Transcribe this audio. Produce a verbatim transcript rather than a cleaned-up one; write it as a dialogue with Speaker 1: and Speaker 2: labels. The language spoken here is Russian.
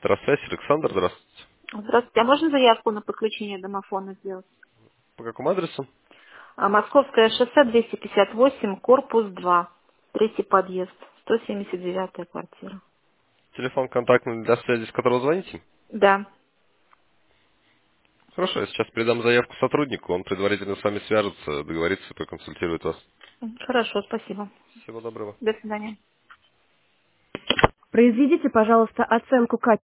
Speaker 1: Здравствуйте, Александр, здравствуйте.
Speaker 2: Здравствуйте. А можно заявку на подключение домофона сделать?
Speaker 1: По какому адресу?
Speaker 2: А, Московское шоссе двести пятьдесят восемь, корпус два, третий подъезд, сто семьдесят девятая квартира.
Speaker 1: Телефон контактный для связи, с которого звоните?
Speaker 2: Да.
Speaker 1: Хорошо, я сейчас передам заявку сотруднику, он предварительно с вами свяжется, договорится и проконсультирует вас.
Speaker 2: М, Хорошо, спасибо.
Speaker 1: Всего доброго.
Speaker 2: До свидания.
Speaker 3: Произведите, пожалуйста, оценку качества.